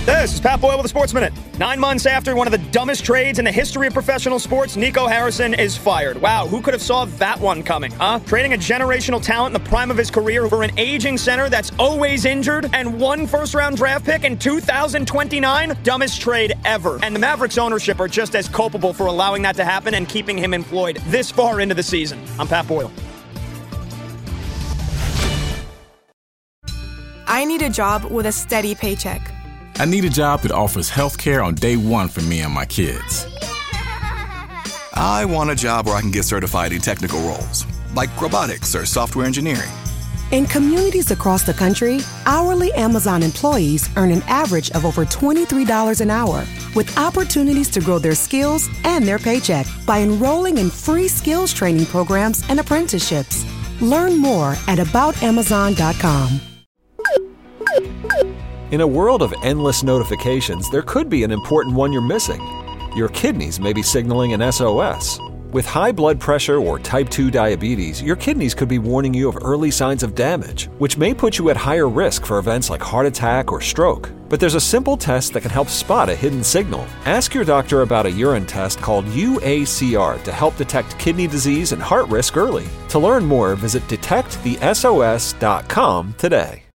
This is Pat Boyle with the Sports Minute. 9 months after one of the dumbest trades in the history of professional sports, Nico Harrison is fired. Wow, who could have saw that one coming, huh? Trading a generational talent in the prime of his career for an aging center that's always injured and one first-round draft pick in 2029? Dumbest trade ever. And the Mavericks ownership are just as culpable for allowing that to happen and keeping him employed this far into the season. I'm Pat Boyle. I need a job with a steady paycheck. I need a job that offers health care on day one for me and my kids. I want a job where I can get certified in technical roles, like robotics or software engineering. In communities across the country, hourly Amazon employees earn an average of over $23 an hour, with opportunities to grow their skills and their paycheck by enrolling in free skills training programs and apprenticeships. Learn more at aboutamazon.com. In a world of endless notifications, there could be an important one you're missing. Your kidneys may be signaling an SOS. With high blood pressure or type 2 diabetes, your kidneys could be warning you of early signs of damage, which may put you at higher risk for events like heart attack or stroke. But there's a simple test that can help spot a hidden signal. Ask your doctor about a urine test called UACR to help detect kidney disease and heart risk early. To learn more, visit detectthesos.com today.